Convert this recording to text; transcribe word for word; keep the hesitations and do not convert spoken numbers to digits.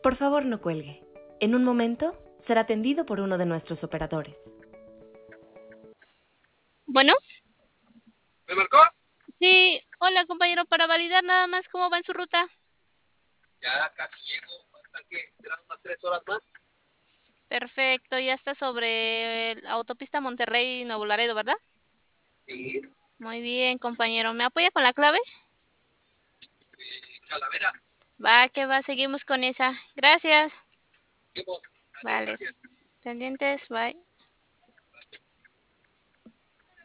Por favor, no cuelgue. En un momento será atendido por uno de nuestros operadores. Bueno, ¿Me marcó? sí, hola compañero, para validar nada más cómo va en su ruta. Ya casi llego. Faltan que serán unas tres horas más. Perfecto, ya está sobre la autopista Monterrey-Nuevo Laredo, ¿verdad? Sí, Muy bien, compañero. ¿Me apoya con la clave? eh, Calavera. Va, que va, seguimos con esa. Gracias. Seguimos. Dale, Vale. gracias. Pendientes, bye.